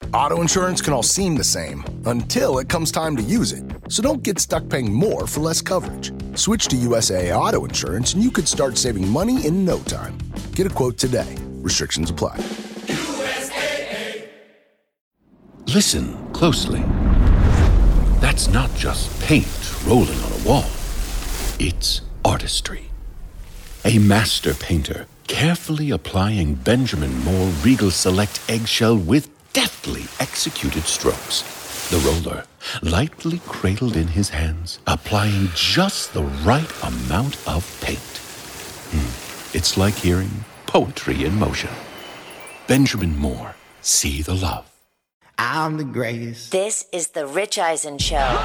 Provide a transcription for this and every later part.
Auto insurance can all seem the same until it comes time to use it. So don't get stuck paying more for less coverage. Switch to USAA Auto Insurance and you could start saving money in no time. Get a quote today. Restrictions apply. USAA. Listen closely. That's not just paint rolling on a wall. It's artistry. A master painter carefully applying Benjamin Moore Regal Select eggshell with deftly executed strokes. The roller, lightly cradled in his hands, applying just the right amount of paint. It's like hearing poetry in motion. Benjamin Moore, see the love. I'm the greatest. This is the Rich Eisen Show.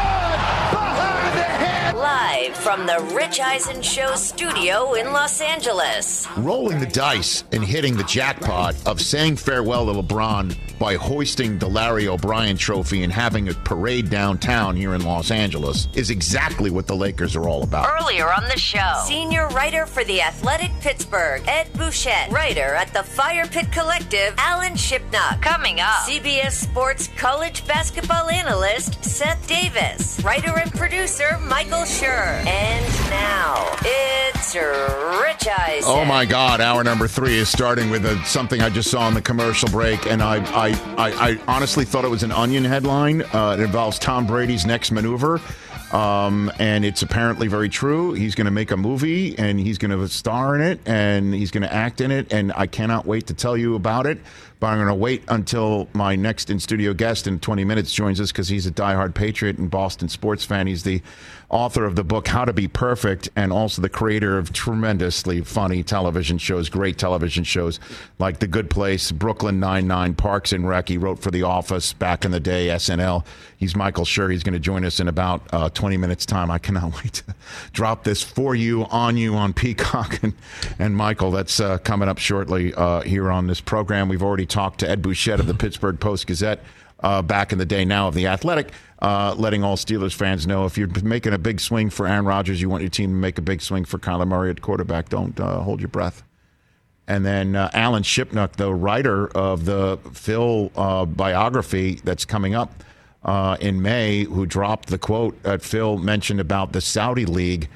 Live from the Rich Eisen Show studio in Los Angeles. Rolling the dice and hitting the jackpot of saying farewell to LeBron by hoisting the Larry O'Brien trophy and having a parade downtown here in Los Angeles is exactly what the Lakers are all about. Earlier on the show, senior writer for The Athletic Pittsburgh, Ed Bouchette. Writer at the Fire Pit Collective, Alan Shipnuck. Coming up, CBS Sports college basketball analyst, Seth Davis. Writer and producer, Michael Schur. And now, it's Rich Eisen. Oh my God, hour number 3 is starting with something I just saw on the commercial break, and I honestly thought it was an Onion headline. It involves Tom Brady's next maneuver, and it's apparently very true. He's going to make a movie, and he's going to star in it, and he's going to act in it, and I cannot wait to tell you about it. But I'm going to wait until my next in-studio guest in 20 minutes joins us because he's a diehard Patriot and Boston sports fan. He's the author of the book How to Be Perfect and also the creator of tremendously funny television shows, great television shows like The Good Place, Brooklyn Nine-Nine, Parks and Rec. He wrote for The Office back in the day, SNL. He's Michael Schur. He's going to join us in about 20 minutes' time. I cannot wait to drop this for you on Peacock. And Michael, that's coming up shortly here on this program. We've already talked to Ed Bouchette of the Pittsburgh Post-Gazette back in the day, now of The Athletic, letting all Steelers fans know if you're making a big swing for Aaron Rodgers, you want your team to make a big swing for Kyler Murray at quarterback, don't hold your breath. And then Alan Shipnuck, the writer of the Phil biography that's coming up in May, who dropped the quote that Phil mentioned about the Saudi League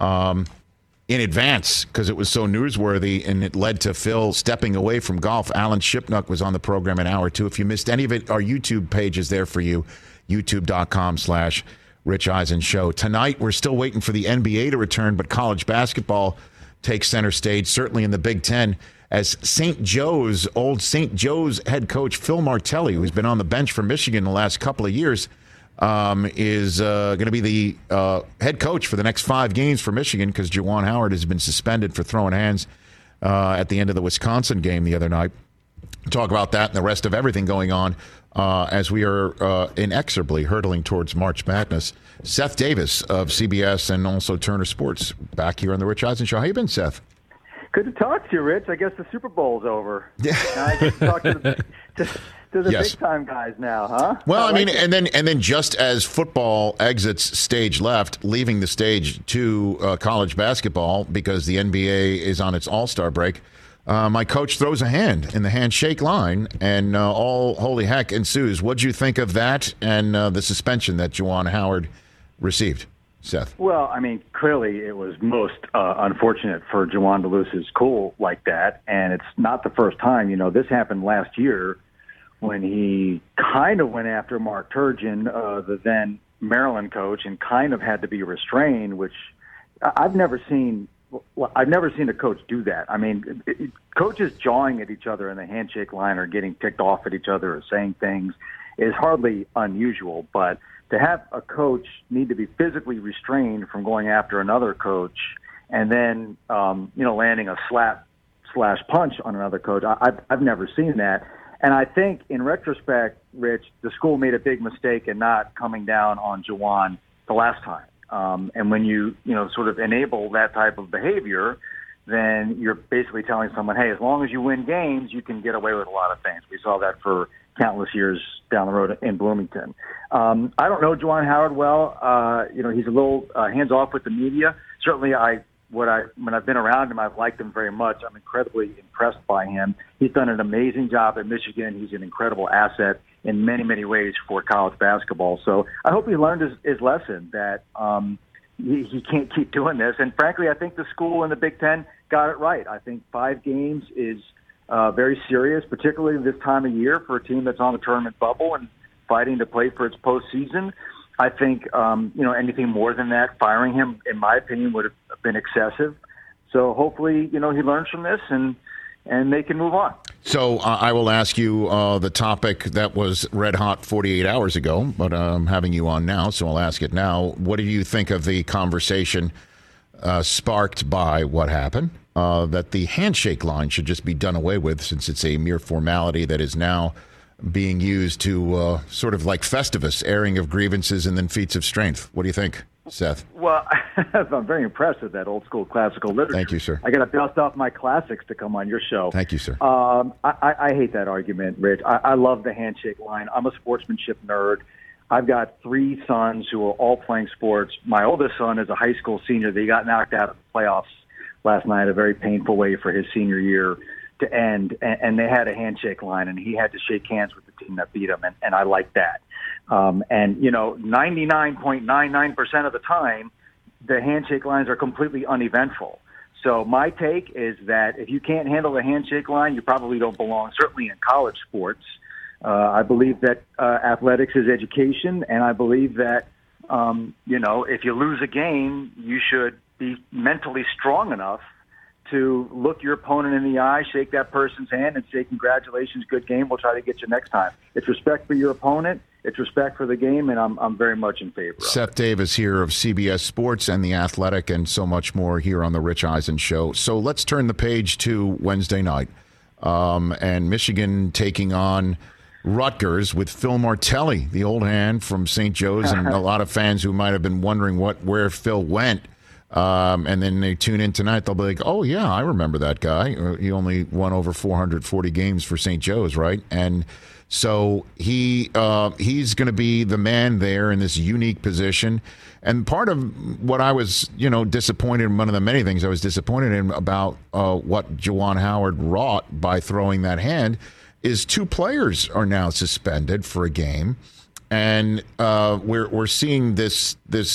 in advance because it was so newsworthy and it led to Phil stepping away from golf. Alan Shipnuck was on the program in hour 2. If you missed any of it, our YouTube page is there for you, youtube.com/Rich Eisen Show. Tonight, we're still waiting for the NBA to return, but college basketball takes center stage, certainly in the Big Ten, as old St. Joe's head coach Phil Martelli, who's been on the bench for Michigan the last couple of years, is going to be the head coach for the next 5 games for Michigan because Juwan Howard has been suspended for throwing hands at the end of the Wisconsin game the other night. Talk about that and the rest of everything going on as we are inexorably hurtling towards March Madness. Seth Davis of CBS and also Turner Sports back here on the Rich Eisen Show. How you been, Seth? Good to talk to you, Rich. I guess the Super Bowl's over. Yeah. Now I get to talk to the Yes. big time guys now, huh? Well, I mean, it. and then just as football exits stage left, leaving the stage to college basketball because the NBA is on its All-Star break, my coach throws a hand in the handshake line, and all holy heck ensues. What'd you think of that and the suspension that Juwan Howard received, Seth? Well, I mean, clearly it was most unfortunate for Juwan to lose his cool like that, and it's not the first time. You know, this happened last year when he kind of went after Mark Turgeon, the then Maryland coach, and kind of had to be restrained, which I've never seen a coach do that. I mean, coaches jawing at each other in the handshake line or getting ticked off at each other or saying things is hardly unusual, but to have a coach need to be physically restrained from going after another coach and then, landing a slap/punch on another coach, I've never seen that. And I think in retrospect, Rich, the school made a big mistake in not coming down on Juwan the last time. And when you sort of enable that type of behavior, then you're basically telling someone, hey, as long as you win games, you can get away with a lot of things. We saw that for countless years down the road in Bloomington. I don't know Juwan Howard well. He's a little hands-off with the media. Certainly I when I've been around him, I've liked him very much. I'm incredibly impressed by him. He's done an amazing job at Michigan. He's an incredible asset in many, many ways for college basketball. So I hope he learned his lesson that he can't keep doing this. And frankly, I think the school in the Big Ten got it right. I think 5 games is very serious, particularly this time of year for a team that's on the tournament bubble and fighting to play for its postseason. I think, anything more than that, firing him, in my opinion, would have been excessive. So hopefully, he learns from this and they can move on. So I will ask you the topic that was red hot 48 hours ago, but I'm having you on now, so I'll ask it now. What do you think of the conversation sparked by what happened, that the handshake line should just be done away with since it's a mere formality that is now being used to sort of like Festivus, airing of grievances and then feats of strength? What do you think, Seth? Well, I'm very impressed with that old school classical literature. Thank you, sir. I got to dust off my classics to come on your show. Thank you, sir. I hate that argument, Rich. I love the handshake line. I'm a sportsmanship nerd. I've got 3 sons who are all playing sports. My oldest son is a high school senior. They got knocked out of the playoffs last night, a very painful way for his senior year to end, and they had a handshake line, and he had to shake hands with the team that beat him, and I like that. 99.99% of the time, the handshake lines are completely uneventful. So my take is that if you can't handle the handshake line, you probably don't belong, certainly in college sports. I believe that athletics is education, and I believe that, if you lose a game, you should be mentally strong enough to look your opponent in the eye, shake that person's hand, and say, congratulations, good game, we'll try to get you next time. It's respect for your opponent, it's respect for the game, and I'm very much in favor of it. Seth Davis here of CBS Sports and The Athletic and so much more here on The Rich Eisen Show. So let's turn the page to Wednesday night. And Michigan taking on Rutgers with Phil Martelli, the old hand from St. Joe's, and a lot of fans who might have been wondering where Phil went. And then they tune in tonight, they'll be like, oh, yeah, I remember that guy. He only won over 440 games for St. Joe's, right? And so he's going to be the man there in this unique position. And part of what I was, disappointed in, one of the many things I was disappointed in about what Juwan Howard wrought by throwing that hand is 2 players are now suspended for a game. And we're seeing this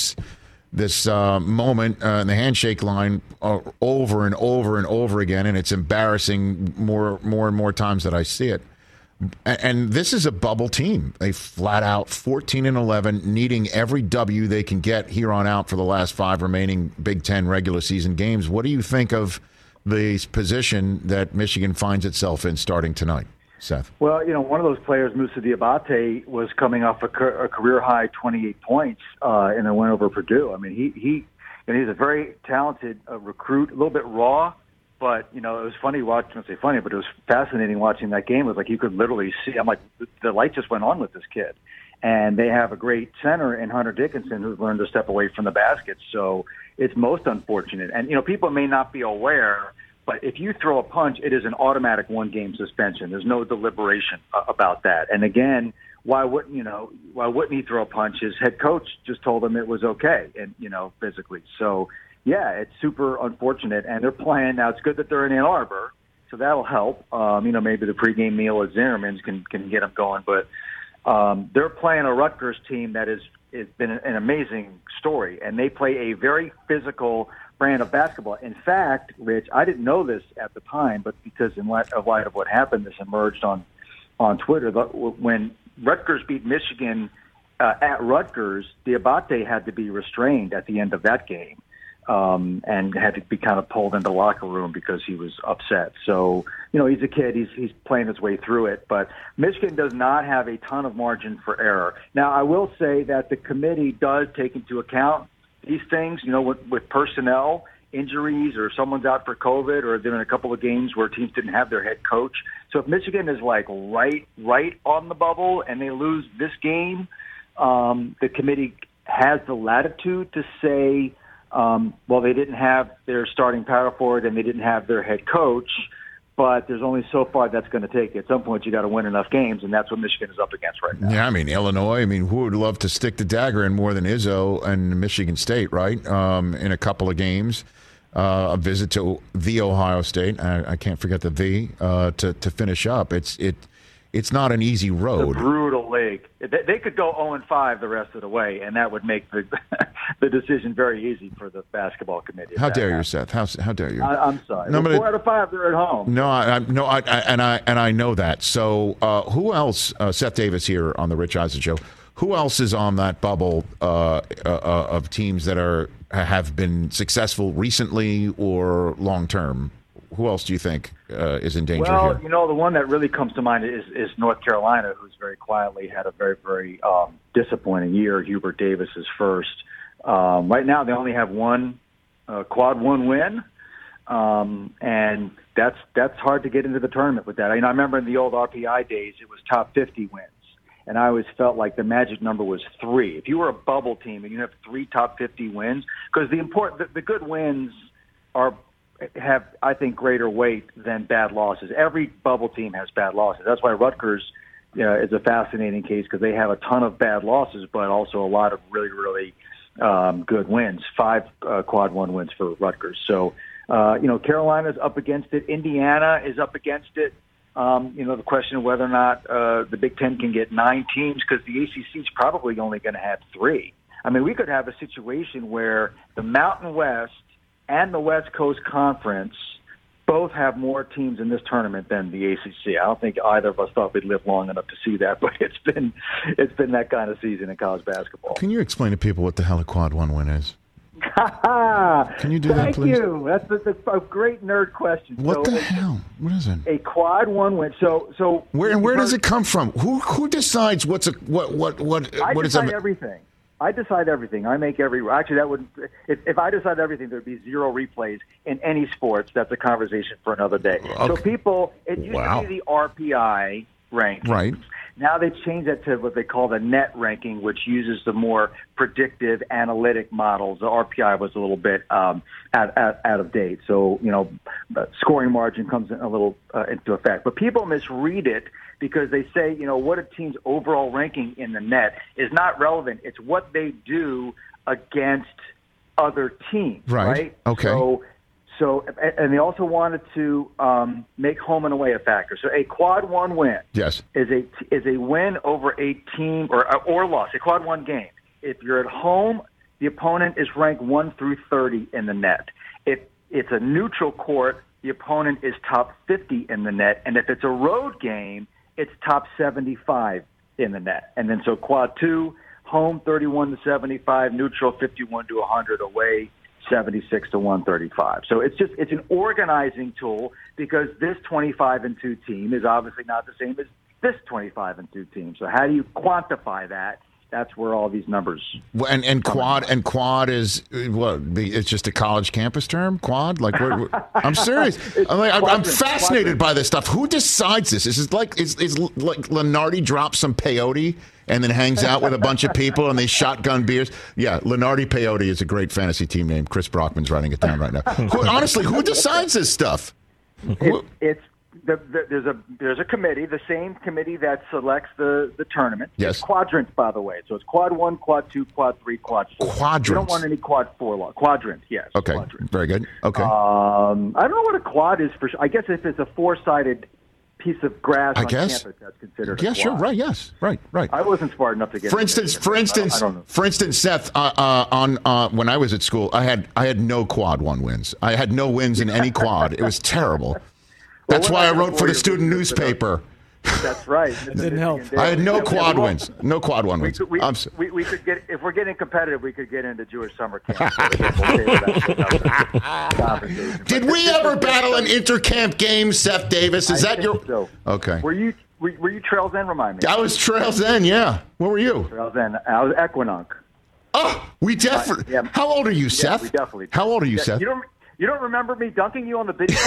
moment in the handshake line over and over and over again, and it's embarrassing more and more times that I see it. And this is a bubble team. They flat out 14-11, needing every W they can get here on out for the last 5 remaining Big Ten regular season games. What do you think of the position that Michigan finds itself in starting tonight, Seth? Well, one of those players, Moussa Diabate, was coming off a career-high 28 points in a win over Purdue. I mean, he's a very talented recruit, a little bit raw, but, it was funny watching, I don't say funny, but it was fascinating watching that game. It was like you could literally see, I'm like, the light just went on with this kid. And they have a great center in Hunter Dickinson who's learned to step away from the basket. So it's most unfortunate. And, people may not be aware, but if you throw a punch, it is an automatic 1-game suspension. There's no deliberation about that. And again, why wouldn't he throw a punch? His head coach just told him it was okay, and physically. So yeah, it's super unfortunate. And they're playing now. It's good that they're in Ann Arbor, so that'll help. Maybe the pregame meal at Zinnerman's can get them going. But they're playing a Rutgers team that has been an amazing story, and they play a very physical brand of basketball. In fact, Rich, I didn't know this at the time, but because in light of what happened, this emerged on Twitter. When Rutgers beat Michigan at Rutgers, Diabate had to be restrained at the end of that game and had to be kind of pulled into the locker room because he was upset. So, he's a kid. He's playing his way through it. But Michigan does not have a ton of margin for error. Now, I will say that the committee does take into account these things, with personnel, injuries, or someone's out for COVID, or there been a couple of games where teams didn't have their head coach. So if Michigan is like right on the bubble and they lose this game, the committee has the latitude to say, they didn't have their starting power forward and they didn't have their head coach, but there's only so far that's going to take you. At some point, you got to win enough games, and that's what Michigan is up against right now. Yeah, Illinois. Who would love to stick the dagger in more than Izzo and Michigan State, right? In a couple of games. a visit to the Ohio State. I can't forget the to finish up. It's not an easy road. It's a brutal league. They could go 0-5 the rest of the way, and that would make the decision very easy for the basketball committee. How dare you, Seth? How dare you? I'm sorry. No, 4 out of 5, they're at home. No, I know that. So who else? Seth Davis here on the Rich Eisen Show. Who else is on that bubble of teams that have been successful recently or long term? Who else do you think is in danger here? Well, the one that really comes to mind is North Carolina, who's very quietly had a very, very disappointing year. Hubert Davis is first. Right now, they only have one quad one win, and that's hard to get into the tournament with that. I remember in the old RPI days, it was top 50 wins. And I always felt like the magic number was 3. If you were a bubble team and you have 3 top 50 wins, because the good wins have, I think, greater weight than bad losses. Every bubble team has bad losses. That's why Rutgers is a fascinating case, because they have a ton of bad losses, but also a lot of really, really good wins. 5 quad one wins for Rutgers. So, Carolina's up against it. Indiana is up against it. The question of whether or not the Big Ten can get 9 teams, because the ACC is probably only going to have 3. I mean, we could have a situation where the Mountain West and the West Coast Conference both have more teams in this tournament than the ACC. I don't think either of us thought we'd live long enough to see that, but it's been that kind of season in college basketball. Can you explain to people what the hell a quad one win is? Can you do that, please? Thank you. That's a great nerd question. What the hell? What is it? A quad one win. So where does it come from? Who decides what I decide everything. I decide everything. I make actually that would if I decide everything, there'd be 0 replays in any sports. That's a conversation for another day. Okay. So it used to be the RPI ranking. Right. Now they've changed that to what they call the net ranking, which uses the more predictive analytic models. The RPI was a little bit out of date. So, the scoring margin comes in a little into effect. But people misread it because they say, what a team's overall ranking in the net is not relevant. It's what they do against other teams. Right? Okay. So, and they also wanted to make home and away a factor. So, a quad one win, yes, is a win over a team or loss. A quad one game. If you're at home, the opponent is ranked 1 through 30 in the net. If it's a neutral court, the opponent is top 50 in the net, and if it's a road game, it's top 75 in the net. And then so quad 2, home 31 to 75, neutral 51 to 100, away 76 to 135. So it's an organizing tool, because this 25-2 team is obviously not the same as this 25-2 team. So how do you quantify that? That's where all these numbers. And quad is what? It's just a college campus term. Quad, like I'm serious. I'm fascinated by this stuff. Who decides this? Is like Lenardi drops some peyote and then hangs out with a bunch of people and they shotgun beers? Yeah, Lenardi Peyote is a great fantasy team name. Chris Brockman's writing it down right now. Honestly, who decides this stuff? There's a committee, the same committee that selects the tournament. Yes. It's quadrants, by the way. So it's quad 1, quad 2, quad 3, quad 4. Quadrants. You don't want any quad 4 quadrants, yes. Okay. Quadrants. Very good. Okay. I don't know what a quad is for sure. I guess if it's a 4-sided piece of grass on campus, that's considered a quad. Sure. Right. Yes. Right. I wasn't smart enough to get For instance, Seth, when I was at school, I had no quad one wins. I had no wins in any quad. It was terrible. That's why I wrote for the student newspaper. That's right. It didn't help. I had no quad wins. No quad one wins. We could get, if we're getting competitive, we could get into Jewish summer camp. Did we ever battle an intercamp game, Seth Davis? Is that your? So. Okay. Were you Trails End? Remind me. I was Trails End. Yeah. What were you? Trails End. I was Equinunk. Oh, we definitely. Yeah. How old are you, Seth? We definitely. How old are you, Seth? You don't remember me dunking you on the video?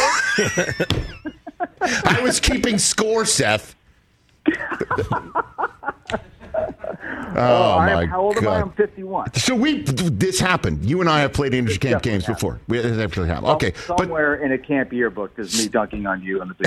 I was keeping score, Seth. My how old God. am I? I'm 51. So this happened. You and I have played intercamp games before. It actually happened. Okay, somewhere in a camp yearbook is me dunking on you on the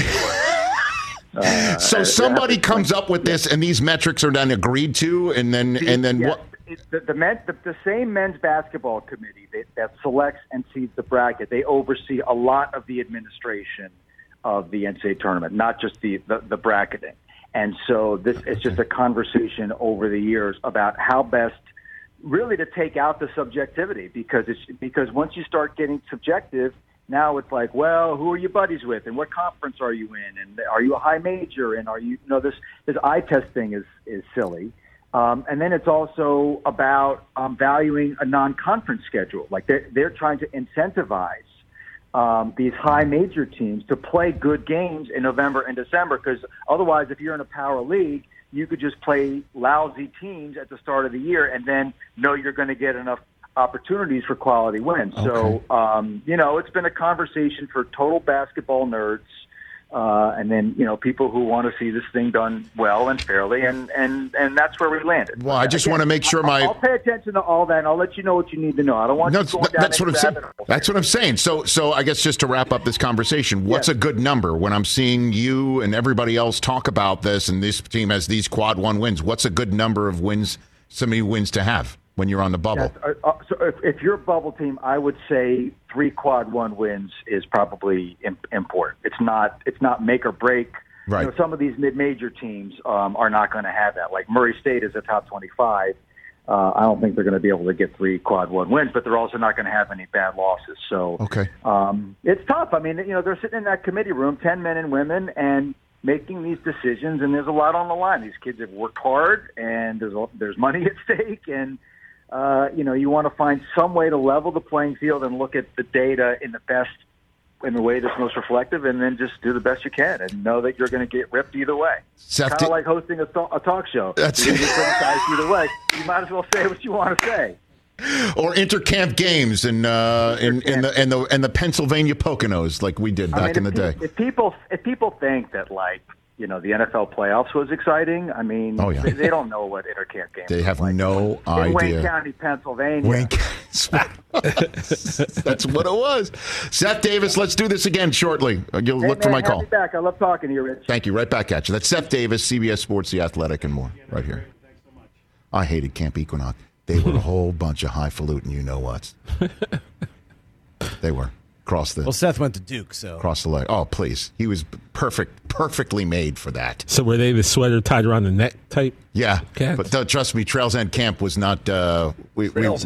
video. So somebody comes up with this, and these metrics are then agreed to, and then what? the same men's basketball committee that selects and seeds the bracket, they oversee a lot of the administration of the NCAA tournament, not just the bracketing. And so this is just a conversation over the years about how best really to take out the subjectivity, because once you start getting subjective, now it's like, well, who are you buddies with, and what conference are you in, and are you a high major, and are you this eye test thing is silly. And then it's also about valuing a non-conference schedule. Like they're trying to incentivize these high major teams to play good games in November and December, because otherwise, if you're in a power league, you could just play lousy teams at the start of the year and then know you're going to get enough opportunities for quality wins. Okay. So, it's been a conversation for total basketball nerds. And then, people who want to see this thing done well and fairly, and that's where we landed. Well, I just want to make sure I'll pay attention to all that, and I'll let you know what you need to know. I don't want you going down that's what I'm saying. That's what I'm saying. So I guess just to wrap up this conversation, what's a good number when I'm seeing you and everybody else talk about this, and this team has these quad one wins? What's a good number of wins, so many wins to have when you're on the bubble? Yes. So if you're a bubble team, I would say 3 quad one wins is probably important. It's not make or break. Right. Some of these mid-major teams are not going to have that. Like Murray State is a top 25. I don't think they're going to be able to get 3 quad one wins, but they're also not going to have any bad losses. So okay. It's tough. I mean, they're sitting in that committee room, 10 men and women, and making these decisions, and there's a lot on the line. These kids have worked hard, and there's money at stake, and you want to find some way to level the playing field and look at the data in the way that's most reflective, and then just do the best you can and know that you're going to get ripped either way. Kind of like hosting a talk show. That's you're going to get criticized either way. You might as well say what you want to say. Or intercamp games in the Pennsylvania Poconos like we did back in the day. If people think that the NFL playoffs was exciting, I mean, they don't know what intercamp games. They have no idea. In Wayne County, Pennsylvania. That's what it was. Seth Davis, let's do this again shortly. You'll look for my call. Back. I love talking to you, Rich. Thank you. Right back at you. That's Seth Davis, CBS Sports, The Athletic, and more. Right here. Thanks so much. I hated Camp Equinox. They were a whole bunch of highfalutin you-know-whats. They were. Well, Seth went to Duke, so. Cross the leg. Oh, please. He was perfectly made for that. So were they the sweater tied around the neck type? Yeah. Cats? But trust me, Trails End Camp was not. We weren't.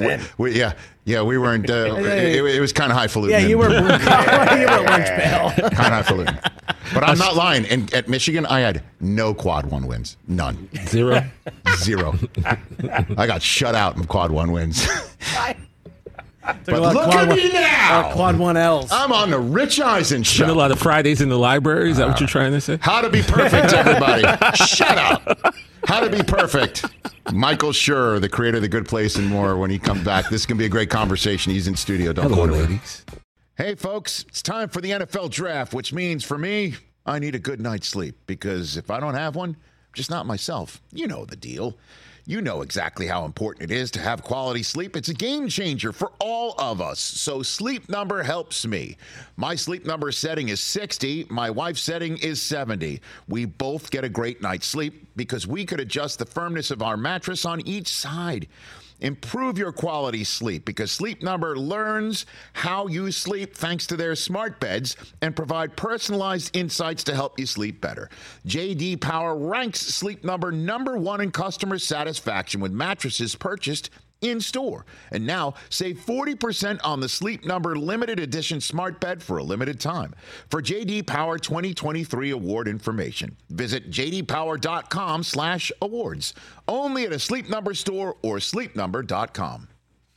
It was kind of highfalutin. Yeah, you were lunch pail. Kind of highfalutin. But I'm not lying. And at Michigan, I had no quad one wins. None. Zero. I got shut out in quad one wins. But look at me now! Quad 1Ls. I'm on the Rich Eisen show. Spend a lot of Fridays in the library. Is that what you're trying to say? How to be perfect, everybody. Shut up. How to be perfect. Michael Schur, the creator of The Good Place and more, when he comes back. This can be a great conversation. He's in studio. Don't go anywhere. Ladies. Hey, folks, it's time for the NFL draft, which means for me, I need a good night's sleep, because if I don't have one, I'm just not myself. You know the deal. You know exactly how important it is to have quality sleep. It's a game changer for all of us. So Sleep Number helps me. My Sleep Number setting is 60. My wife's setting is 70. We both get a great night's sleep because we could adjust the firmness of our mattress on each side. Improve your quality sleep because Sleep Number learns how you sleep thanks to their smart beds and provide personalized insights to help you sleep better. J.D. Power ranks Sleep Number #1 in customer satisfaction with mattresses purchased in store. And now save 40% on the Sleep Number limited edition smart bed for a limited time. For J.D. Power 2023 award information, visit jdpower.com/awards. Only at a Sleep Number store or sleepnumber.com.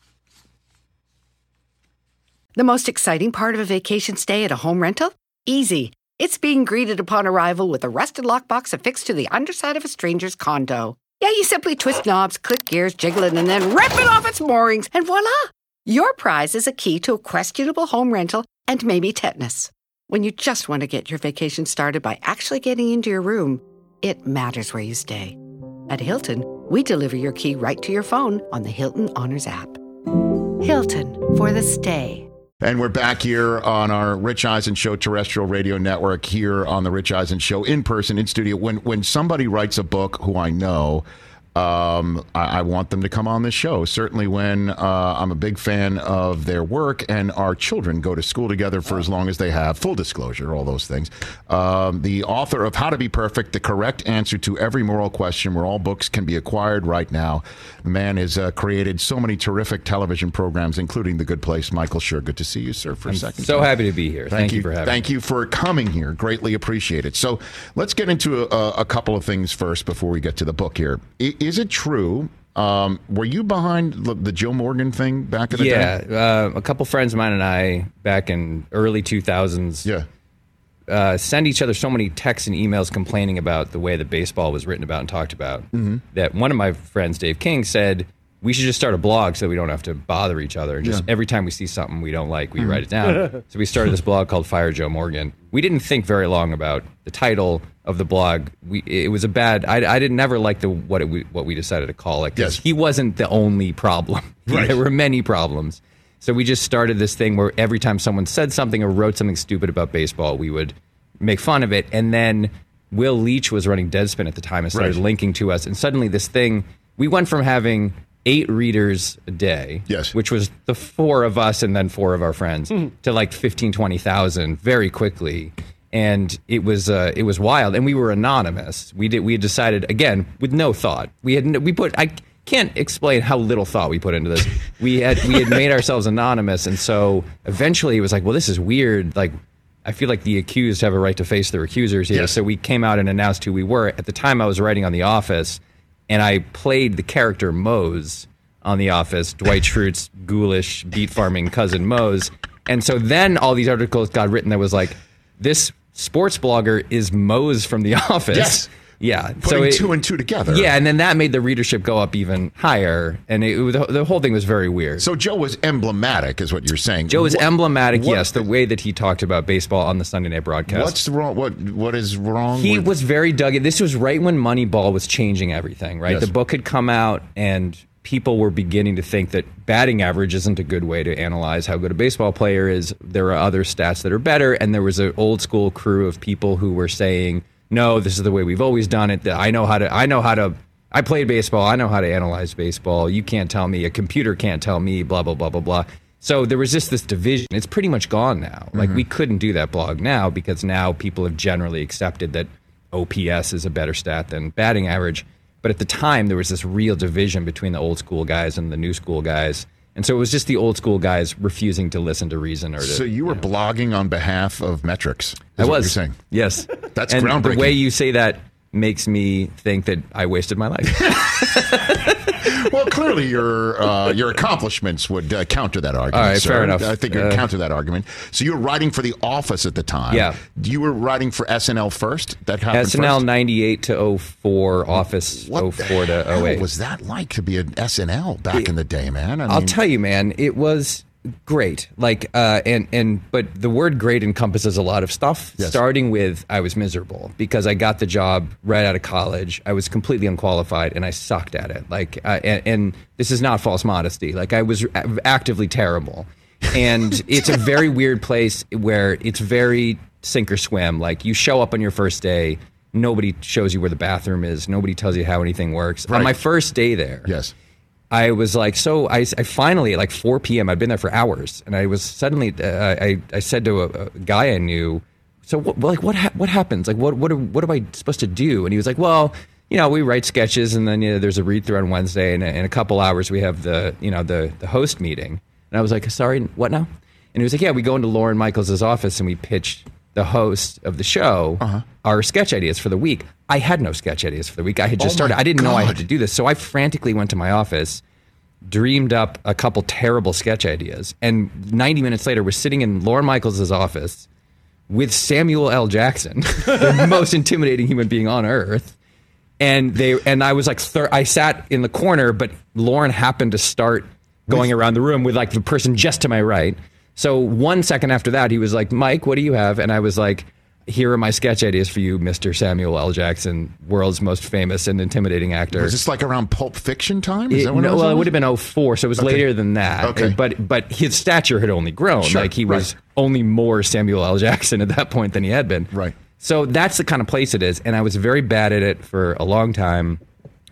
The most exciting part of a vacation stay at a home rental? Easy. It's being greeted upon arrival with a rusted lockbox affixed to the underside of a stranger's condo. Yeah, you simply twist knobs, click gears, jiggle it, and then rip it off its moorings, and voila! Your prize is a key to a questionable home rental and maybe tetanus. When you just want to get your vacation started by actually getting into your room, it matters where you stay. At Hilton, we deliver your key right to your phone on the Hilton Honors app. Hilton, for the stay. And we're back here on our Rich Eisen Show terrestrial radio network, here on the Rich Eisen Show in person, in studio. When somebody writes a book who I know, I want them to come on this show. Certainly when I'm a big fan of their work, and our children go to school together for as long as they have. Full disclosure, all those things. The author of How to Be Perfect, the correct answer to every moral question, where all books can be acquired right now. The man has created so many terrific television programs, including The Good Place. Michael Schur, good to see you, sir, for a second. So happy to be here. Thank you for having me. Thank you for coming here. Greatly appreciate it. So let's get into a couple of things first before we get to the book here. Is it true? Were you behind the Joe Morgan thing back in the day? Yeah, a couple friends of mine and I back in early 2000s send each other so many texts and emails complaining about the way that baseball was written about and talked about that one of my friends, Dave King, said, we should just start a blog so we don't have to bother each other. And just every time we see something we don't like, we write it down. So we started this blog called Fire Joe Morgan. We didn't think very long about the title of the blog. It was a bad. I didn't never like what we decided to call it, because he wasn't the only problem. There were many problems. So we just started this thing where every time someone said something or wrote something stupid about baseball, we would make fun of it. And then Will Leach was running Deadspin at the time and started linking to us. And suddenly this thing, we went from having 8 readers a day, which was the 4 of us and then 4 of our friends, to like 15, 20,000 very quickly. And it was wild. And we were anonymous. We had decided, again, with no thought. I can't explain how little thought we put into this. We had made ourselves anonymous. And so eventually it was like, well, this is weird. Like, I feel like the accused have a right to face their accusers here. So we came out and announced who we were. At the time I was writing on The Office, and I played the character Mose on The Office, Dwight Schrute's ghoulish beet farming cousin Mose. And so then all these articles got written that was like, this sports blogger is Mose from The Office. Yes. Yeah. Putting 2 and 2 together. Yeah, and then that made the readership go up even higher. And the whole thing was very weird. So Joe was emblematic, is what you're saying. Joe was emblematic, yes, the way that he talked about baseball on the Sunday night broadcast. What's wrong? What is wrong? He was very dug in. This was right when Moneyball was changing everything, right? Yes. The book had come out, and people were beginning to think that batting average isn't a good way to analyze how good a baseball player is. There are other stats that are better, and there was an old school crew of people who were saying, no, this is the way we've always done it. I played baseball. I know how to analyze baseball. You can't tell me. A computer can't tell me, blah, blah, blah, blah, blah. So there was just this division. It's pretty much gone now. Like, we couldn't do that blog now, because now people have generally accepted that OPS is a better stat than batting average. But at the time, there was this real division between the old school guys and the new school guys. And so it was just the old school guys refusing to listen to reason. So you were blogging on behalf of metrics. I was. What you're saying. Yes. That's and groundbreaking. The way you say that makes me think that I wasted my life. Well, clearly your accomplishments would counter that argument. All right, sir. fair enough. I think you'd counter that argument. So you were writing for The Office at the time. Yeah. You were writing for SNL first? That happened SNL first? 98 to 04, Office 04 to 08. What was that like to be an SNL back in the day, man? I'll tell you, man, it was great. Like, but the word great encompasses a lot of stuff. Yes. Starting with, I was miserable because I got the job right out of college. I was completely unqualified and I sucked at it. Like, and this is not false modesty. Like, I was actively terrible. And it's a very weird place where it's very sink or swim. Like, you show up on your first day, nobody shows you where the bathroom is, nobody tells you how anything works. Right. On my first day there, yes, I was like, so I finally, at like 4 p.m., I'd been there for hours, and I was suddenly, I said to a guy I knew, so what happens? Like, what am I supposed to do? And he was like, well, we write sketches, and then there's a read through on Wednesday, and in a couple hours we have the host meeting. And I was like, sorry, what now? And he was like, yeah, we go into Lorne Michaels' office and we pitch the host of the show our sketch ideas for the week. I had no sketch ideas for the week. I had just started. I didn't know I had to do this. So I frantically went to my office, dreamed up a couple terrible sketch ideas, and 90 minutes later we're sitting in Lorne Michaels' office with Samuel L. Jackson, the most intimidating human being on earth. And I was like, I sat in the corner, but Lorne happened to start going around the room with like the person just to my right. So 1 second after that, he was like, Mike, what do you have? And I was like, here are my sketch ideas for you, Mr. Samuel L. Jackson, world's most famous and intimidating actor. Was this like around Pulp Fiction time? Is that when it would have been 04, so it was later than that. Okay. But his stature had only grown. Sure, like he was only more Samuel L. Jackson at that point than he had been. Right. So that's the kind of place it is. And I was very bad at it for a long time.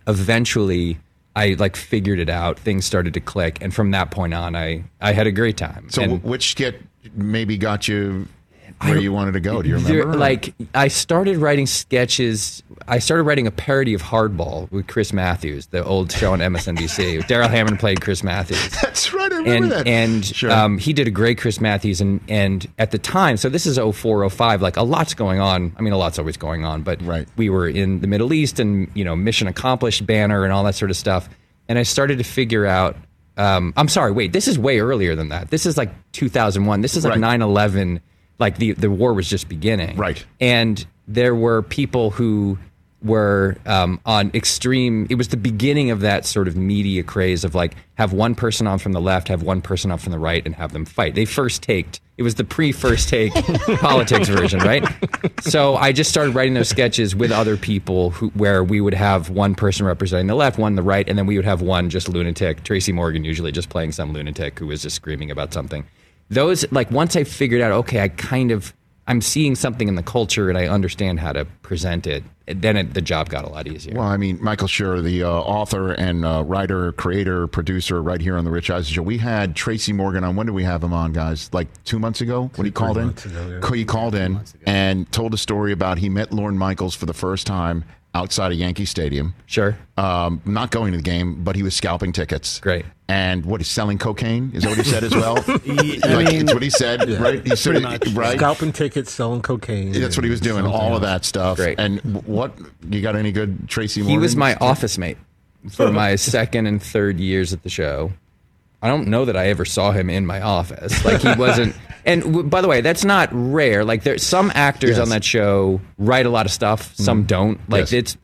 eventually I like figured it out. Things started to click, and from that point on, I had a great time. So which skit maybe got you where you wanted to go? Do you remember? Like, I started writing sketches. I started writing a parody of Hardball with Chris Matthews, the old show on MSNBC. Daryl Hammond played Chris Matthews. That's right, I remember that. And Sure. he did a great Chris Matthews. And at the time, so this is 04, 05, like a lot's going on. I mean, a lot's always going on, but we were in the Middle East and, mission accomplished banner and all that sort of stuff. And I started to figure out, I'm sorry, wait, this is way earlier than that. This is like 2001. This is like 9/11. Like the war was just beginning. Right. And there were people who were on extreme, it was the beginning of that sort of media craze of like have one person on from the left, have one person on from the right, and have them fight. They first taked, it was the pre-first take politics version, right? So I just started writing those sketches with other people where we would have one person representing the left, one the right, and then we would have one just lunatic, Tracy Morgan usually just playing some lunatic who was just screaming about something. Those, like, once I figured out, okay, I'm seeing something in the culture and I understand how to present it, then the job got a lot easier. Well, I mean, Michael Schur, the author and writer, creator, producer right here on The Rich Eisen Show. We had Tracy Morgan on. When did we have him on, guys? Like 2 months ago when he called in? He called in and told a story about he met Lorne Michaels for the first time outside of Yankee Stadium. Sure. Not going to the game, but he was scalping tickets. Great. And what, he's selling cocaine? Is that what he said as well? It's what he said, right? He said, right? Scalping tickets, selling cocaine. That's what he was doing, all of that stuff. Great. And what, you got any good Tracy Morgan? He was my office mate for my second and third years at the show. I don't know that I ever saw him in my office. Like, he wasn't. And by the way, that's not rare. Like, there's some actors on that show write a lot of stuff. Some don't. Like, there's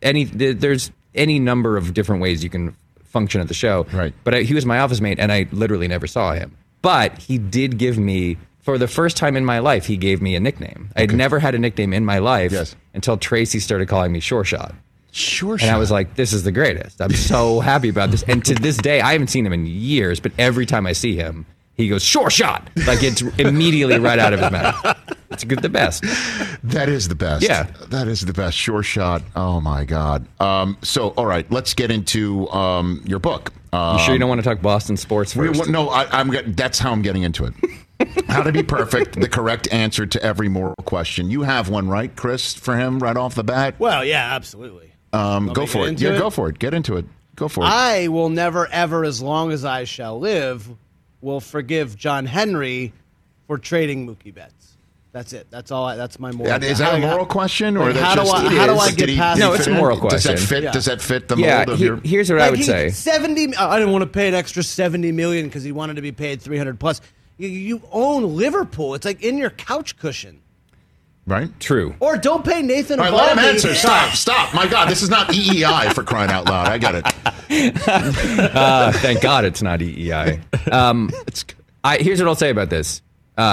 any number of different ways you can function at the show. Right. But he was my office mate, and I literally never saw him. But he did give me, for the first time in my life, he gave me a nickname. I'd never had a nickname in my life until Tracy started calling me Sure Shot. Sure Shot. And I was like, this is the greatest. I'm so happy about this. And to this day, I haven't seen him in years, but every time I see him, he goes, Sure Shot. Like, it's immediately right out of his mouth. It's the best. That is the best. Yeah. That is the best. Sure Shot. Oh, my God. So, all right, let's get into your book. You sure you don't want to talk Boston sports first? No, that's how I'm getting into it. How to be perfect, the correct answer to every moral question. You have one, right, Chris, for him right off the bat? Well, yeah, absolutely. Go for it. Yeah, go for it. Get into it. Go for it. I will never, ever, as long as I shall live, will forgive John Henry for trading Mookie Betts. That's it. That's all. That's my moral. Is that a moral question, or how do I get past? No, it's a moral question. Does that fit the mold of your? Here's what I would say. $70. I didn't want to pay an extra $70 million because he wanted to be paid $300 plus. You own Liverpool. It's like in your couch cushion. Right. True. Or don't pay Nathan. All right, let him answer. Stop. My God, this is not EEI for crying out loud. I got it. Thank God it's not EEI. Here's what I'll say about this.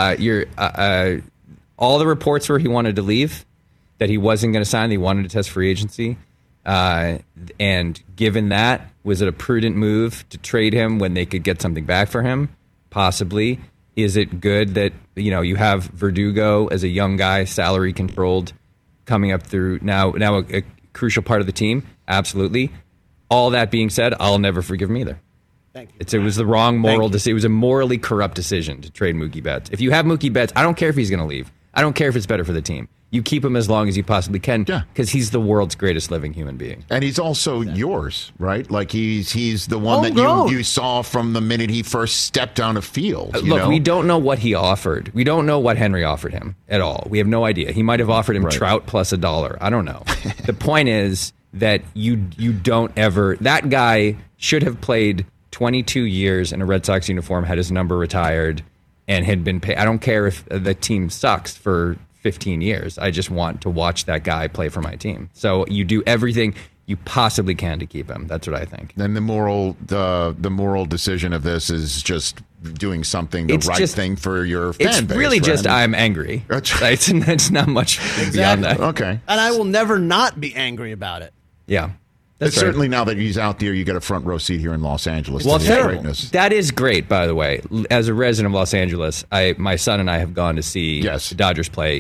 All the reports where he wanted to leave, that he wasn't going to sign, that he wanted to test free agency. And given that, was it a prudent move to trade him when they could get something back for him? Possibly. Is it good that, you have Verdugo as a young guy, salary controlled, coming up through now a crucial part of the team? Absolutely. All that being said, I'll never forgive him either. Thank you. It was the wrong moral decision. It was a morally corrupt decision to trade Mookie Betts. If you have Mookie Betts, I don't care if he's going to leave. I don't care if it's better for the team. You keep him as long as you possibly can, because he's the world's greatest living human being. And he's also yours, right? Like he's the one that you saw from the minute he first stepped on a field. Look, we don't know what he offered. We don't know what Henry offered him at all. We have no idea. He might have offered him Trout plus $1. I don't know. The point is that you don't ever. That guy should have played 22 years in a Red Sox uniform, had his number retired, and had been paid. I don't care if the team sucks for 15 years. I just want to watch that guy play for my team. So you do everything you possibly can to keep him. That's what I think. Then the moral decision of this is just doing something the right thing for your fan base. It's really just I'm angry. It's not much beyond that. Okay. And I will never not be angry about it. Yeah. That's certainly now that he's out there, you get a front row seat here in Los Angeles. Well, greatness. That is great, by the way. As a resident of Los Angeles, my son and I have gone to see the Dodgers play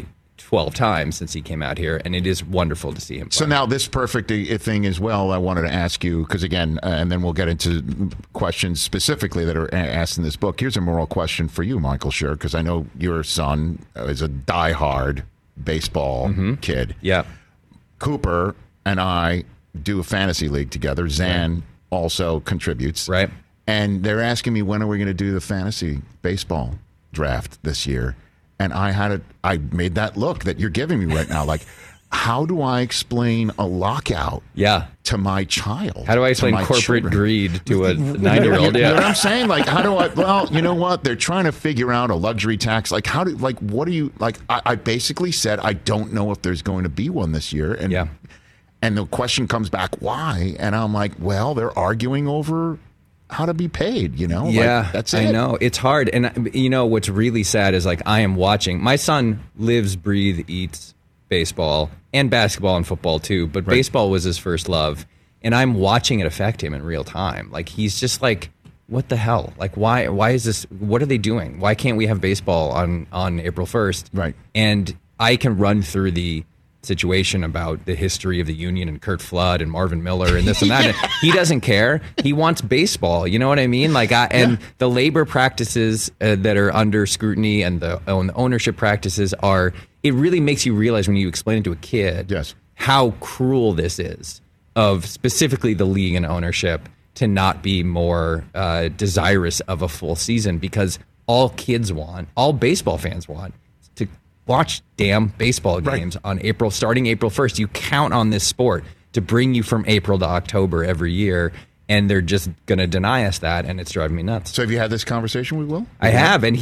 12 times since he came out here, and it is wonderful to see him play. So now this perfect thing as well, I wanted to ask you, because again, and then we'll get into questions specifically that are asked in this book. Here's a moral question for you, Michael Schur, because I know your son is a diehard baseball kid. Yeah. Cooper and I do a fantasy league together. Zan also contributes. Right. And they're asking me, when are we going to do the fantasy baseball draft this year? And I made that look that you're giving me right now. Like, how do I explain a lockout to my child? How do I explain corporate greed to a 9-year-old? You know what I'm saying? Like, how do I, well, you know what? They're trying to figure out a luxury tax. Like, what do you, like, I basically said, I don't know if there's going to be one this year. And, and the question comes back, why? And I'm like, well, they're arguing over how to be paid, you know? Yeah, like, that's it. I know. It's hard. And, you know, what's really sad is, like, I am watching. My son lives, breathes, eats baseball and basketball and football, too. But baseball was his first love. And I'm watching it affect him in real time. Like, he's just like, what the hell? Like, why is this? What are they doing? Why can't we have baseball on April 1st? Right. And I can run through the situation about the history of the union and Curt Flood and Marvin Miller and this and that. And he doesn't care. He wants baseball. You know what I mean? Like, the labor practices that are under scrutiny and the ownership practices are. It really makes you realize when you explain it to a kid how cruel this is of specifically the league and ownership to not be more desirous of a full season, because all kids want, all baseball fans want, to watch damn baseball games on starting April 1st. You count on this sport to bring you from April to October every year, and they're just going to deny us that, and it's driving me nuts. So have you had this conversation with Will? I have, and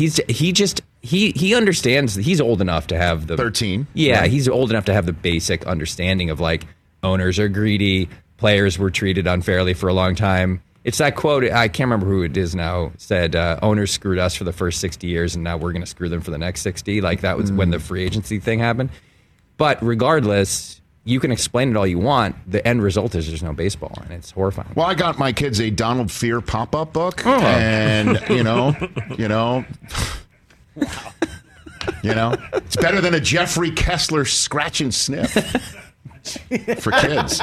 he understands. He's old enough to have the 13. Yeah, he's old enough to have the basic understanding of, like, owners are greedy, players were treated unfairly for a long time. It's that quote, I can't remember who it is now, said, owners screwed us for the first 60 years, and now we're going to screw them for the next 60. Like, that was when the free agency thing happened. But regardless, you can explain it all you want. The end result is there's no baseball, and it's horrifying. Well, I got my kids a Donald Fear pop-up book, and, you know, it's better than a Jeffrey Kessler scratch and sniff for kids.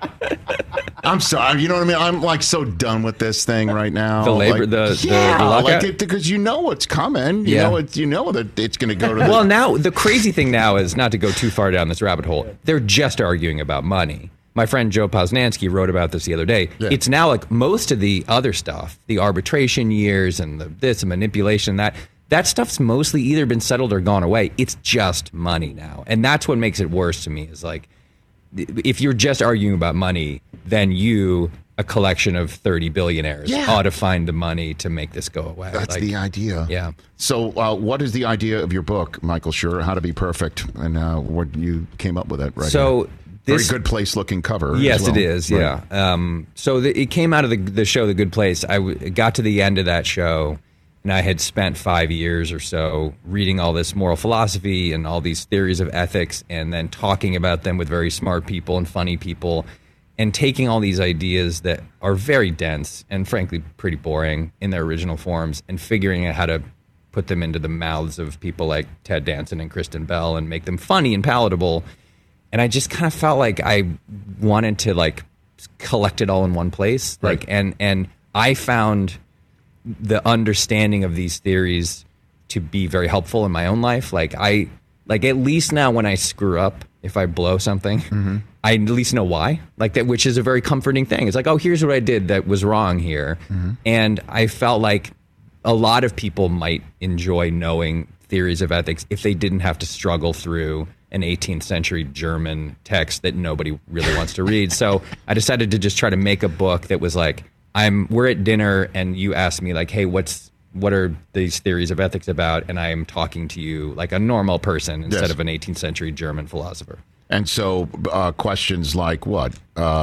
I'm sorry, you know what I mean? I'm like so done with this thing right now. The labor, like, the lockout? Because you know what's coming. You know that it's going to go to. Well, now the crazy thing now is, not to go too far down this rabbit hole, they're just arguing about money. My friend Joe Posnanski wrote about this the other day. Yeah. It's now like most of the other stuff, the arbitration years and this and manipulation, that stuff's mostly either been settled or gone away. It's just money now, and that's what makes it worse to me. Is like, if you're just arguing about money, then you, a collection of 30 billionaires, ought to find the money to make this go away. That's the idea. Yeah. So what is the idea of your book, Michael Schur, How to Be Perfect, and what you came up with it right So here. Very Good Place-looking cover. Yes, as well. It is, yeah. So it came out of the show The Good Place. I got to the end of that show, and I had spent 5 years or so reading all this moral philosophy and all these theories of ethics, and then talking about them with very smart people and funny people, and taking all these ideas that are very dense and frankly pretty boring in their original forms, and figuring out how to put them into the mouths of people like Ted Danson and Kristen Bell and make them funny and palatable. And I just kind of felt like I wanted to, like, collect it all in one place. Like, and I found the understanding of these theories to be very helpful in my own life. Like, at least now when I screw up, if I blow something, I at least know why. Like, that, which is a very comforting thing. It's like, oh, here's what I did that was wrong here. And I felt like a lot of people might enjoy knowing theories of ethics if they didn't have to struggle through an 18th century German text that nobody really wants to read. So I decided to just try to make a book that was like, we're at dinner and you ask me, like, hey, what are these theories of ethics about? And I am talking to you like a normal person instead of an 18th century German philosopher. And so questions like what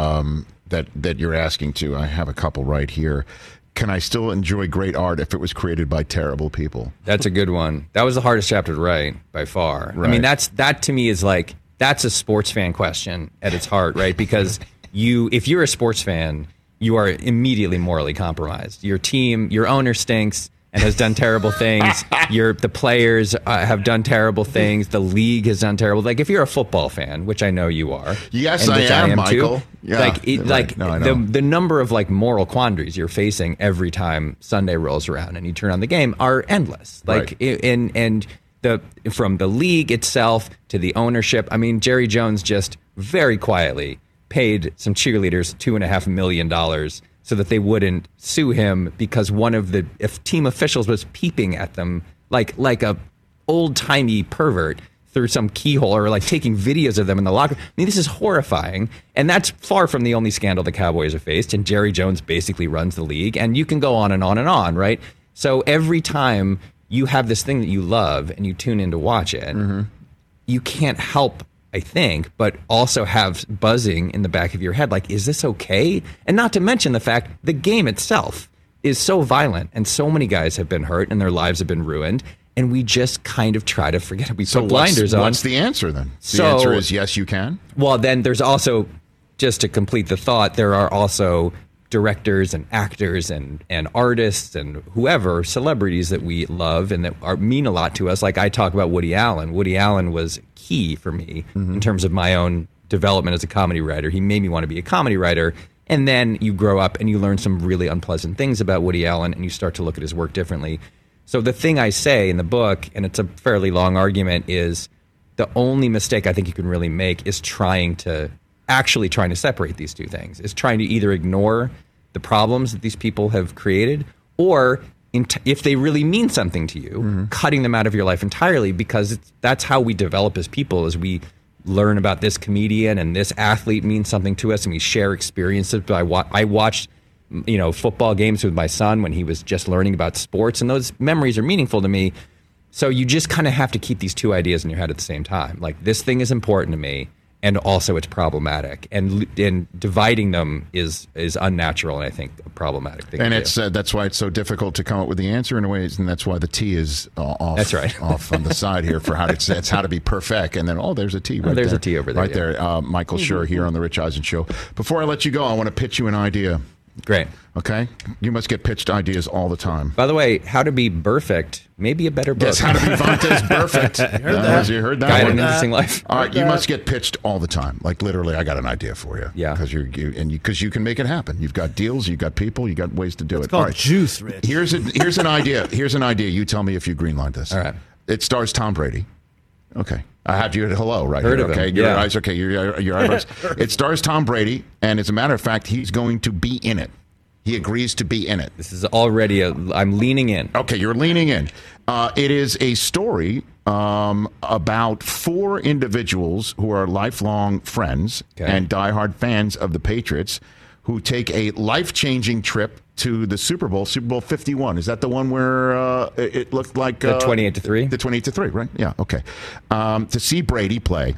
that you're asking to, I have a couple right here. Can I still enjoy great art if it was created by terrible people? That's a good one. That was the hardest chapter to write by far. Right. I mean, that to me is like, that's a sports fan question at its heart, right? Because if you're a sports fan, you are immediately morally compromised. Your team, your owner stinks. and has done terrible things. The players have done terrible things. The league has done terrible. Like if you're a football fan, which I know you are. Yes, I am, Michael. Too, yeah, the number of like moral quandaries you're facing every time Sunday rolls around and you turn on the game are endless. Like from the league itself to the ownership. I mean, Jerry Jones just very quietly paid some cheerleaders $2.5 million so that they wouldn't sue him because one of the team officials was peeping at them like a old-timey pervert through some keyhole or like taking videos of them in the locker room. I mean, this is horrifying. And that's far from the only scandal the Cowboys have faced. And Jerry Jones basically runs the league. And you can go on and on and on, right? So every time you have this thing that you love and you tune in to watch it, you can't help, I think, but also have buzzing in the back of your head. Like, is this okay? And not to mention the fact the game itself is so violent and so many guys have been hurt and their lives have been ruined. And we just kind of try to forget it. We put blinders on. What's the answer then? The answer is yes, you can. Well, then there's also, just to complete the thought, there are also directors and actors and artists and whoever, celebrities that we love and that mean a lot to us. Like I talk about Woody Allen. Woody Allen was key for me in terms of my own development as a comedy writer. He made me want to be a comedy writer. And then you grow up and you learn some really unpleasant things about Woody Allen and you start to look at his work differently. So the thing I say in the book, and it's a fairly long argument, is the only mistake I think you can really make is trying to separate these two things, is trying to either ignore the problems that these people have created or if they really mean something to you, cutting them out of your life entirely, because that's how we develop as people, as we learn about this comedian and this athlete means something to us and we share experiences. I watched football games with my son when he was just learning about sports, and those memories are meaningful to me. So you just kind of have to keep these two ideas in your head at the same time. Like, this thing is important to me, and also it's problematic. And dividing them is unnatural, and I think a problematic thing. And that's why it's so difficult to come up with the answer in a way, and that's why the T is off. That's right. Off on the side here for how to be perfect. And then there's a T. Right there's there. A T over there. Right there. Michael Schur here on the Rich Eisen Show. Before I let you go, I want to pitch you an idea. Great. Okay? You must get pitched ideas all the time. By the way, How to Be Perfect, maybe a better book. Yes, How to Be Vantes Perfect. You heard that Guide one? An Interesting Life. All right, you must get pitched all the time. Like, literally, I got an idea for you. Yeah. Because you can make it happen. You've got deals, you've got people, you've got ways to do it. It's called all right. juice, Rich. Here's an idea. Here's an idea. You tell me if you greenlight this. All right. It stars Tom Brady. Okay. I have you at hello right Heard here. of him. Okay. Your eyes. Okay. Your eyebrows. It stars Tom Brady, and as a matter of fact, he's going to be in it. He agrees to be in it. This is already I'm leaning in. Okay, you're leaning in. It is a story about four individuals who are lifelong friends and diehard fans of the Patriots who take a life-changing trip to the Super Bowl 51. Is that the one where it looked like... the 28-3? The 28-3, right? Yeah, okay. To see Brady play.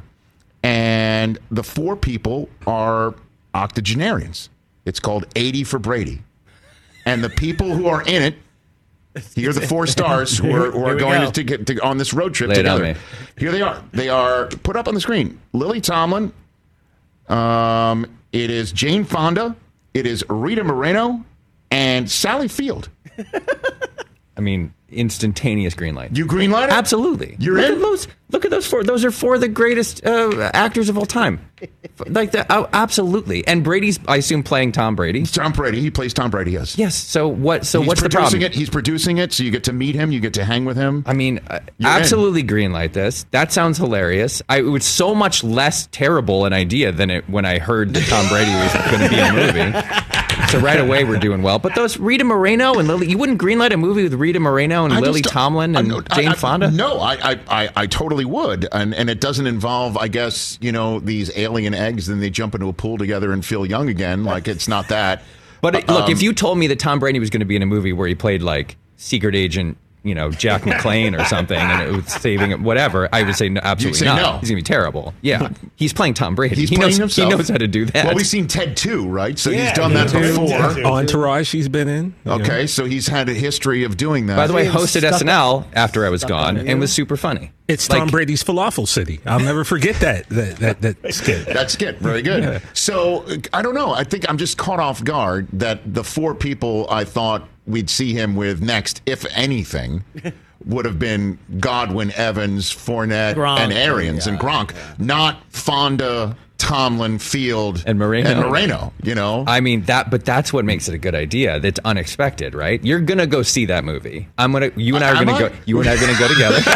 And the four people are octogenarians. It's called 80 for Brady. And the people who are in it, here are the four stars who are going to get on this road trip together. Here they are. They are put up on the screen. Lily Tomlin. It is Jane Fonda. It is Rita Moreno and Sally Field. I mean, instantaneous green light. You green light it? Absolutely. You're in? Look at those four. Those are four of the greatest actors of all time. Like that. Oh, absolutely. And Brady's, I assume, playing Tom Brady. Tom Brady. He plays Tom Brady. Yes. Yes. So what's the problem? He's producing it, so you get to meet him. You get to hang with him. I mean, absolutely green light this. That sounds hilarious. It was so much less terrible an idea than when I heard that Tom Brady was going to be in a movie. So right away we're doing well. But those Rita Moreno and Lily, you wouldn't greenlight a movie with Rita Moreno and Lily Tomlin and Jane Fonda? No, I totally would. And it doesn't involve, I guess, these alien eggs, then they jump into a pool together and feel young again. Like, it's not that. But look, if you told me that Tom Brady was going to be in a movie where he played like secret agent, Jack McClane or something, and it was saving it, whatever, I would say no, absolutely not. No. He's going to be terrible. Yeah. He's playing Tom Brady. He knows himself. He knows how to do that. Well, we've seen Ted 2, right? So he's done that before. Entourage he's been in. Okay, so he's had a history of doing that. By the way, hosted SNL after I was gone and was super funny. It's Tom Brady's falafel city. I'll never forget that skit. That skit, very good. Yeah. So I don't know. I think I'm just caught off guard that the 4 people I thought we'd see him with next, if anything, would have been Godwin, Evans, Fournette, Gronk, and Arians and Gronk, not Fonda, Tomlin, Field, and Moreno. You know, I mean but that's what makes it a good idea. That's unexpected, right? You're gonna go see that movie. You and I are gonna go. You and I are gonna go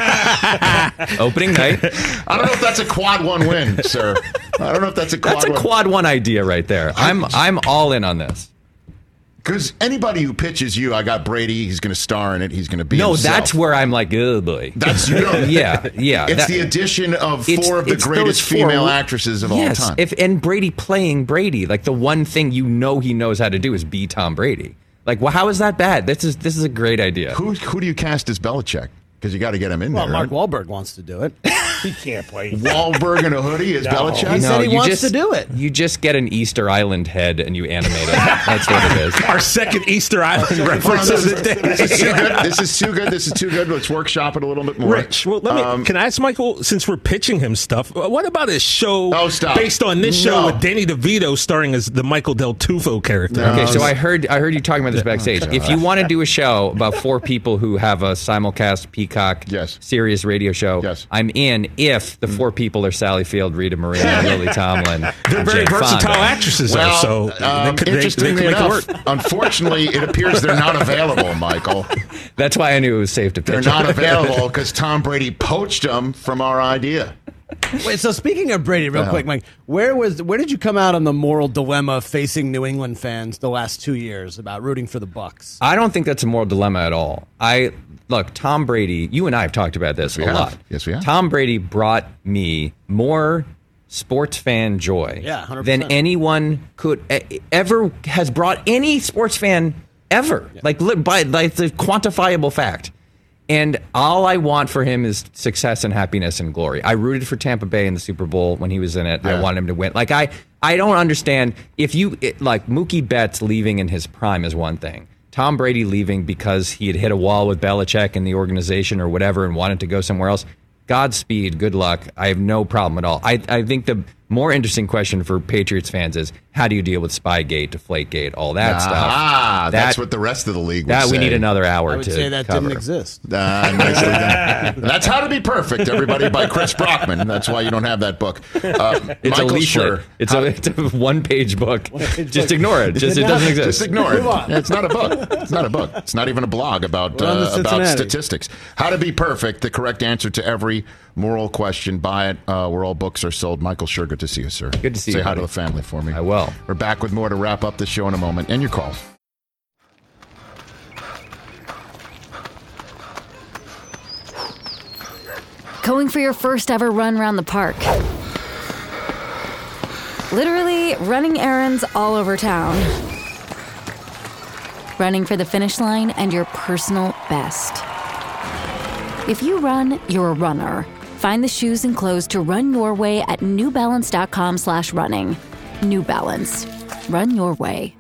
together. Opening night. I don't know if that's a quad 1 win, sir. I don't know if that's a quad. That's a quad 1 idea right there. I'm all in on this. Because anybody who pitches you, I got Brady, he's going to star in it, he's going to be himself. That's where I'm like, oh boy. That's yeah. It's the addition of 4 of the greatest female actresses of all time. And Brady playing Brady, like the one thing he knows how to do is be Tom Brady. Like, well, how is that bad? This is a great idea. Who do you cast as Belichick? Because you got to get him in there. Mark right? Wahlberg wants to do it. He can't play. Wahlberg in a hoodie is Belichick? He said he wants to do it. You just get an Easter Island head and you animate it. That's what it is. Our second Easter Island reference of the day. This is too good. Let's workshop it a little bit more. Rich, well, can I ask Michael, since we're pitching him stuff, what about his show based on this show with Danny DeVito starring as the Michael Del Tufo character? Okay, so I heard you talking about this backstage. If you want to do a show about 4 people who have a simulcast Peacock Sirius radio show, I'm in if the 4 people are Sally Field, Rita Moreno, Lily Tomlin. They're very versatile actresses, so interestingly enough, unfortunately, it appears they're not available, Michael. That's why I knew it was safe to pitch. They're not available because Tom Brady poached them from our idea. Wait, so speaking of Brady, real quick, Mike, where did you come out on the moral dilemma facing New England fans the last 2 years about rooting for the Bucs? I don't think that's a moral dilemma at all. Look, Tom Brady, you and I have talked about this a lot. Yes, we have. Tom Brady brought me more sports fan joy 100%. than anyone could ever has brought any sports fan ever. Yeah. Like the quantifiable fact. And all I want for him is success and happiness and glory. I rooted for Tampa Bay in the Super Bowl when he was in it. I wanted him to win. Like I don't understand like Mookie Betts leaving in his prime is one thing. Tom Brady leaving because he had hit a wall with Belichick and the organization or whatever and wanted to go somewhere else. Godspeed, good luck. I have no problem at all. I think the more interesting question for Patriots fans is how do you deal with Spygate, Deflategate, all that stuff? That's what the rest of the league would say. We need another hour to I would say that cover. didn't exist. That's How to Be Perfect, everybody, by Chris Brockman. That's why you don't have that book. It's Michael a leaflet. It's a 1-page book. Just ignore it. It doesn't exist. Just ignore it. It's not a book. It's not a book. It's not even a blog about statistics. How to Be Perfect, the correct answer to every moral question. Buy it where all books are sold. Michael Schur, good to see you, sir. Good to see you. Say hi to the family for me. I will. We're back with more to wrap up the show in a moment. And your calls. Going for your first ever run around the park. Literally running errands all over town. Running for the finish line and your personal best. If you run, you're a runner. Find the shoes and clothes to run your way at newbalance.com/running. New Balance. Run your way.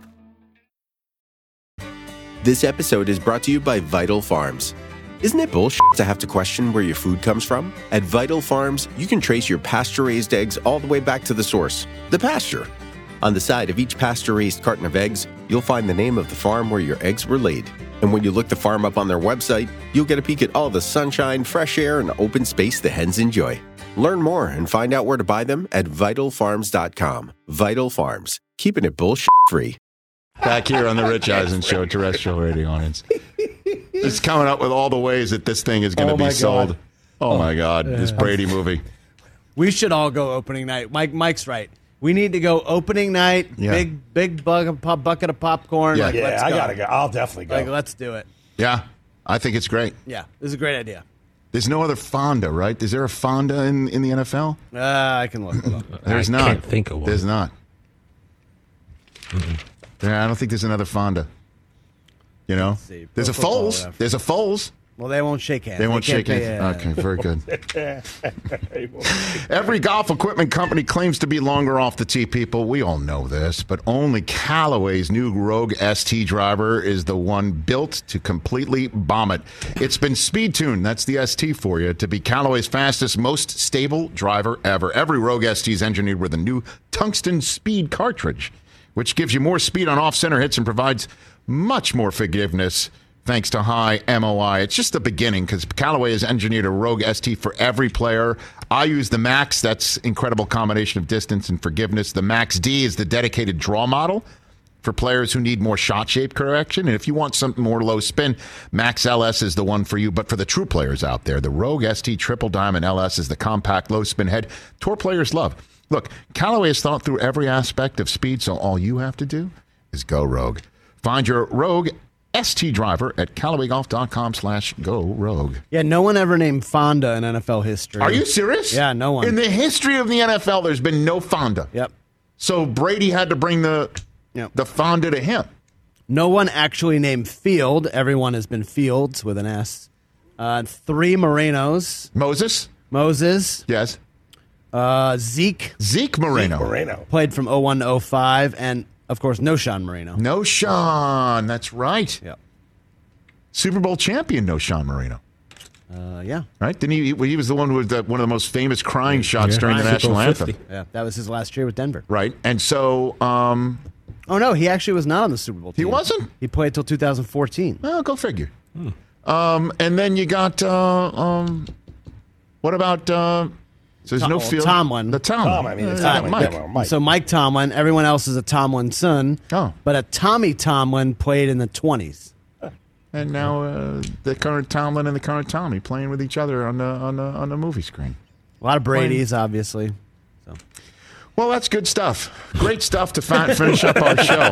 This episode is brought to you by Vital Farms. Isn't it bullshit to have to question where your food comes from? At Vital Farms, you can trace your pasture-raised eggs all the way back to the source, the pasture. On the side of each pasture-raised carton of eggs, you'll find the name of the farm where your eggs were laid. And when you look the farm up on their website, you'll get a peek at all the sunshine, fresh air, and open space the hens enjoy. Learn more and find out where to buy them at vitalfarms.com. Vital Farms, keeping it bullshit-free. Back here on the Rich Eisen Show, terrestrial radio audience. It's coming up with all the ways that this thing is going to be sold. Oh, my God. This Brady movie. We should all go opening night. Mike's right. We need to go opening night, big bucket of popcorn. Yeah, let's go. I got to go. I'll definitely go. Let's do it. Yeah, I think it's great. Yeah, this is a great idea. There's no other Fonda, right? Is there a Fonda in the NFL? I can look. Hold on. There's not. I can't think of one. There's not. Yeah, I don't think there's another Fonda. You know? There's a Foles. There's a Foles. Well, they won't shake hands. They won't shake hands. Okay, very good. Every golf equipment company claims to be longer off the tee, people. We all know this, but only Callaway's new Rogue ST driver is the one built to completely bomb it. It's been speed-tuned, that's the ST for you, to be Callaway's fastest, most stable driver ever. Every Rogue ST is engineered with a new tungsten speed cartridge, which gives you more speed on off-center hits and provides much more forgiveness thanks to high MOI. It's just the beginning because Callaway has engineered a Rogue ST for every player. I use the Max. That's incredible combination of distance and forgiveness. The Max D is the dedicated draw model for players who need more shot shape correction. And if you want something more low spin, Max LS is the one for you. But for the true players out there, the Rogue ST Triple Diamond LS is the compact low spin head tour players love. Look, Callaway has thought through every aspect of speed, so all you have to do is go Rogue. Find your Rogue ST driver at CallawayGolf.com/go Rogue. Yeah, no one ever named Fonda in NFL history. Are you serious? Yeah, no one. In the history of the NFL, there's been no Fonda. Yep. So Brady had to bring the Fonda to him. No one actually named Field. Everyone has been Fields with an S. 3 Morenos. Moses. Yes. Zeke Moreno. Played from 01 to 05. And, of course, Noshan Moreno. Noshan. That's right. Yep. Super Bowl champion Noshan Moreno. Yeah. Right? Didn't he was the one with one of the most famous crying shots during the national anthem. Yeah, that was his last year with Denver. Right. And so... oh, no, he actually was not on the Super Bowl team. He wasn't? He played till 2014. Well, go figure. And then you got... what about... so there's no field. Tomlin. The Tomlin. Mike. So Mike Tomlin. Everyone else is a Tomlin son. Oh. But a Tommy Tomlin played in the 20s. And now the current Tomlin and the current Tommy playing with each other on the movie screen. A lot of Brady's, obviously. So. Well, that's good stuff. Great stuff to finish up our show.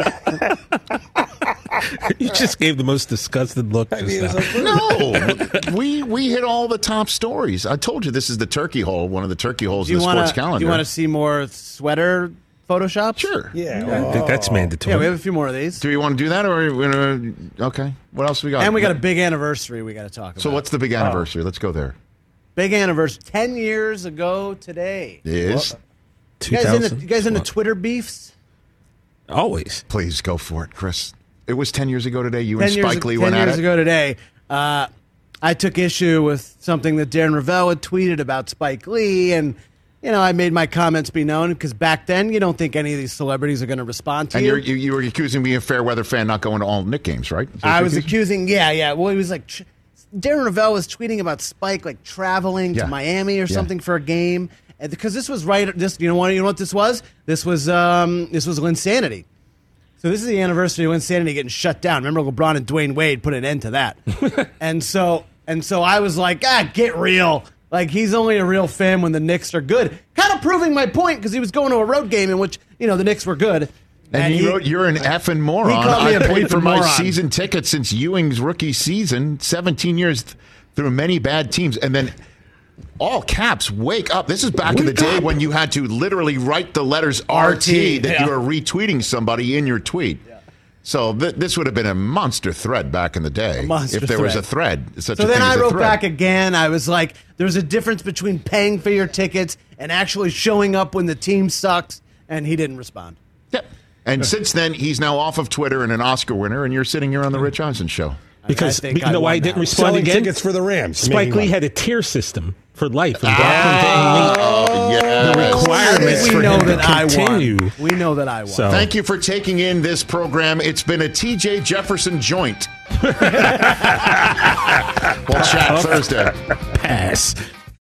You just gave the most disgusted look. No, we hit all the top stories. I told you this is the turkey hole, one of the turkey holes in the sports calendar. Do you want to see more sweater Photoshop? Sure. Yeah, I think that's mandatory. Yeah, we have a few more of these. Do you want to do that, or okay? What else we got? And we got a big anniversary we got to talk about. So what's the big anniversary? Let's go there. Big anniversary. 10 years ago today. Is you guys into Twitter beefs? Always. Please go for it, Chris. It was 10 years ago today. You and Spike Lee went at it. 10 years ago today. I took issue with something that Darren Rovell had tweeted about Spike Lee, and I made my comments be known because back then you don't think any of these celebrities are going to respond to you. And you were accusing me of fair weather fan not going to all Knick games, right? I was accusing, yeah. Well, he was like, Darren Rovell was tweeting about Spike like traveling to Miami or something for a game, and because this was right. You know what this was? This was Linsanity. So this is the anniversary of Linsanity getting shut down. Remember, LeBron and Dwayne Wade put an end to that, and so I was like, get real. Like, he's only a real fan when the Knicks are good. Kind of proving my point because he was going to a road game in which, the Knicks were good. And he wrote, "You're an effing moron. I paid for my season ticket since Ewing's rookie season, 17 years through many bad teams." And then all caps, wake up. This is back in the day when you had to literally write the letters RT that you were retweeting somebody in your tweet. So this would have been a monster thread back in the day if there was a thread. So then I wrote back again. I was like, there's a difference between paying for your tickets and actually showing up when the team sucks, and he didn't respond. Yep. And since then, he's now off of Twitter and an Oscar winner, and you're sitting here on the Rich Eisen show. Because you know why he didn't respond again? Tickets for the Rams. Spike Lee had a tier system for life. And the requirements for him to continue. We know that I won. So. Thank you for taking in this program. It's been a TJ Jefferson joint. We'll chat Thursday. Pass.